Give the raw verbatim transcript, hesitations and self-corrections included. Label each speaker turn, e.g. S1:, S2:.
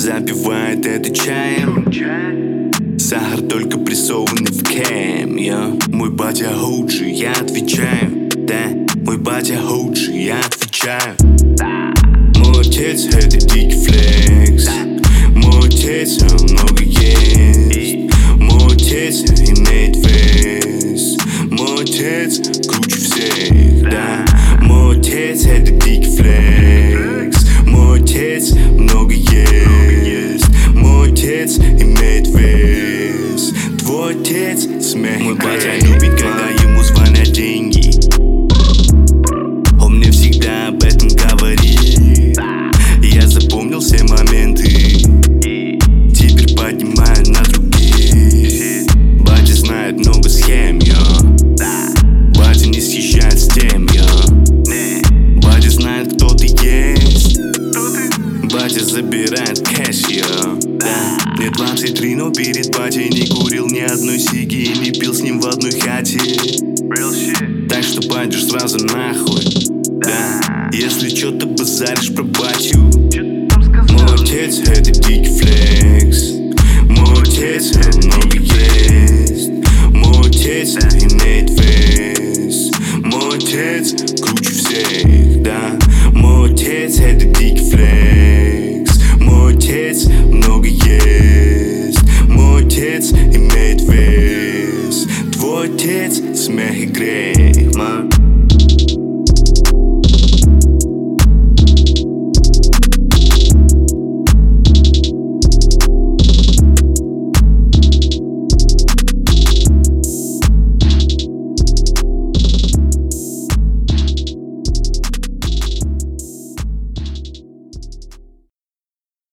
S1: запивает это чаем. Сахар только прессованный в кэм, yeah. Мой батя Хоуджи, я отвечаю. Да, мой батя Хоуджи, я отвечаю. Мой отец это дикий флекс. Мой отец много ест. Мой отец имеет вес. Мой отец круче всех, да. Мой отец это дикий флекс. Мой отец много ест. Мой отец имеет вес. Твой отец смех. Мой батя любит, когда ему звонят деньги. Он мне всегда об этом говорит. Я запомнил все моменты. Теперь поднимаю на других. Батя знает много схем, йо. Батя не съезжает с тем, йо. Батя знает, кто ты есть. Батя забирает кэш, йо. Да. Мне двадцать три, но перед батей не курил ни одной сиги и не пил с ним в одной хате. Так что пойдешь сразу нахуй. Да. Если чё, ты базаришь про батю. Мой отец это дикий флекс. Мой отец много ест. Мой отец имеет вес. Мой отец круче всех, да.